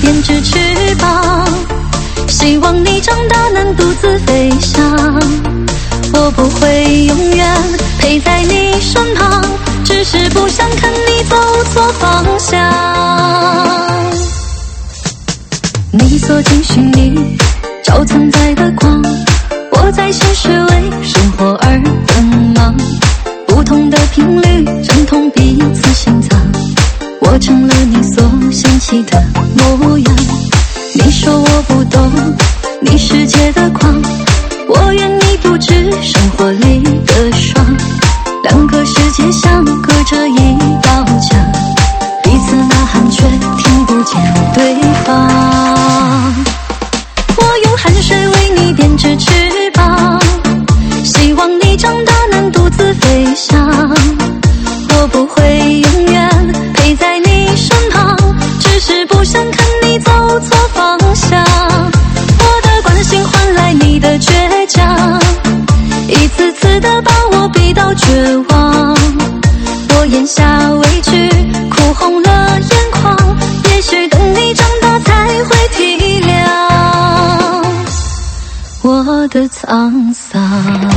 编织翅膀，希望你长大能独自飞翔。我不会永远陪在你身旁，只是不想看你走错方向。你锁进心里找存在的光，我在现实为生活而奔忙，不同的频率阵痛彼此心脏，我成了你所嫌弃的模样。你说我不懂你世界的狂，我愿你不知生活里的爽，两个世界相隔着一道墙，彼此呐喊却听不见对方。我用汗水为你编织翅膀，希望你长大能独自飞翔。我不会永远陪在你身旁，只是不想看你走错方向。我的关心换来你的倔强，一次次的把我逼到绝望。我咽下委屈，哭红了眼眶，也许等你长大才会体谅我的沧桑。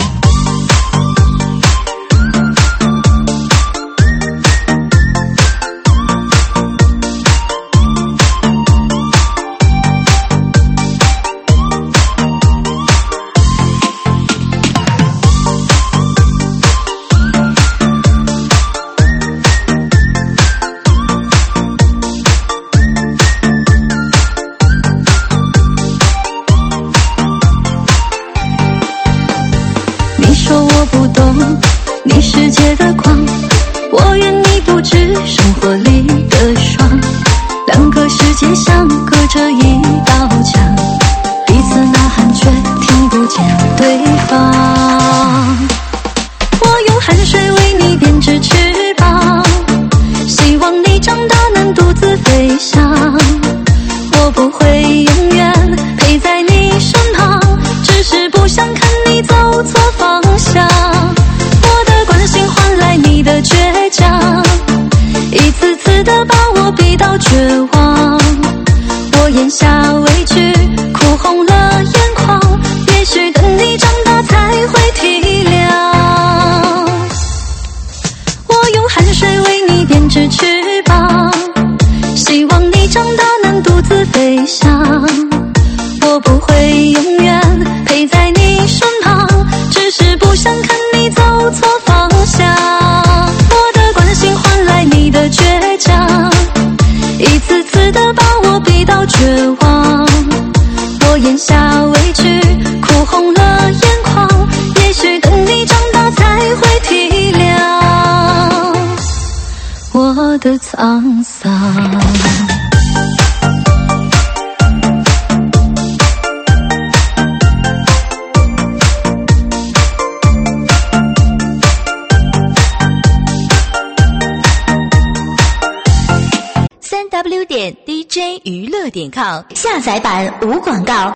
你世界的狂，我愿你不知生活里的爽，两个世界相隔着一道墙，彼此呐喊却听不见对方。我用汗水为你编织翅膀，希望你长大能独自飞翔。我不会永远陪在你身旁，只是不想看你走错方向。你的倔强，一次次的把我逼到绝望。我咽下委屈，哭红了眼眶，也许等你长大才会体谅。我用汗水为你编织翅膀，希望你长大能独自飞翔。我不会永远陪在你身旁，只是不想看你走错方向。你的倔强，一次次的把我逼到绝望。我咽下委屈，哭红了眼眶，也许等你长大才会体谅我的沧桑。 3w.dj娱乐.com下载版无广告。